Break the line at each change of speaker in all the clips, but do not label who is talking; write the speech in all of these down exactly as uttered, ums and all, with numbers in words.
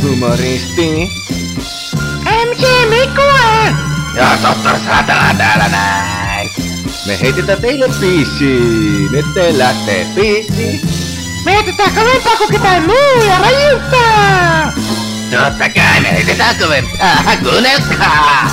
Humoristi.
M C Mikua!
Ja tohtor Saatana täällä näin. Me heitetään teille biisi. Nyt te lähtee biisi.
Me heitetään kovempaa kuin ketään muu ja rajumpaa!
Totta kai me heitetään kovempaa. Kuunnelkaa!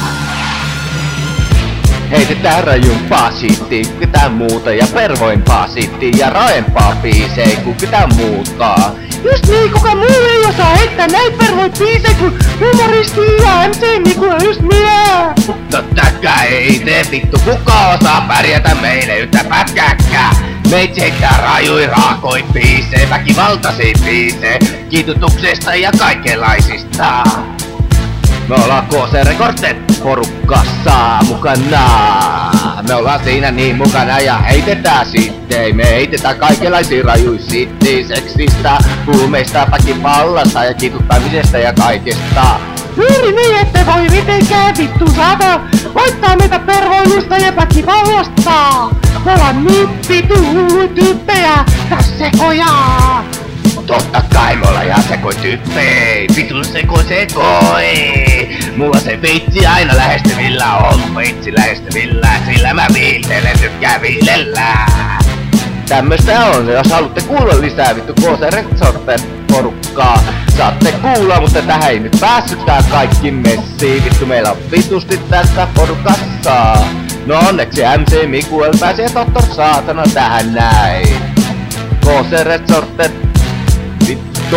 Heitetään rajumpaa siitti kuin ketään muuta ja pervoimpaa siitti ja raempaa biisei kuin ketään muuta.
Just niin, kuka muu ei osaa heittää näin pervoin biisejä kuin Humoristi ja M C Mikua just minä!
Totta kai ei te vittu kuka osaa pärjätä meille yhtä pätkääkään. Meitsi heittää rajui raakoi biisejä, väkivaltaisia biisejä, kiitutuksesta ja kaikenlaisista. Me ollaan K C Recorded porukassa mukana. Me ollaan siinä niin mukana ja heitetään sitten. Me heitetään kaikenlaisia rajuja sitten seksistä, huumeista, väkivallasta ja kiituttamisesta ja kaikesta.
Juuri niin, ette voi mitenkään vittu saada voittaa meitä pervoilusta ja väkivallasta! Me ollaan niin vitu hullu tyyppejä ja sekoja!
Totta kai me ollaan ihan sekoi tyyppei, vitun seko sekoi. Mulla se veitsi aina lähestyvillä on, veitsi lähestyvillä, sillä mä viiltelen, tykkää viilellä. Tämmöstä on, jos haluatte kuulla lisää vittu K C Recorded porukkaa. Saatte kuulla, mutta tähän ei nyt päässytkään kaikki messiin. Vittu meillä on vitusti tässä porukassa. No onneksi M C Mikuel pääsi ja tohtor Saatana tähän näin. K C Recorded vittu.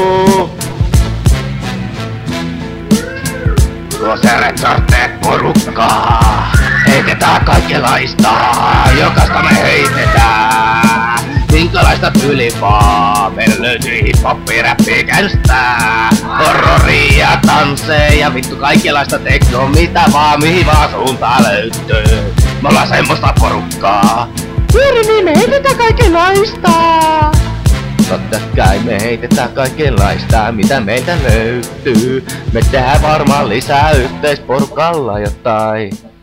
K C Recorded porukkaa. Heitetään kaikenlaista, jokaista me heitetään. Minkälaista tyyli vaan, meillä löytyy hip-hoppia, räppiä, käynnistää. Horroria, tansseja, vittu kaikenlaista teknoa, mitä vaan, mihin vaan suuntaan löytyy. Me ollaan semmoista porukkaa.
Juuri niin, me heitetään kaikenlaista!
Totta kai me heitetään kaikenlaista, mitä meiltä löytyy. Me tehdään varmaan lisää yhteisporukalla jotain.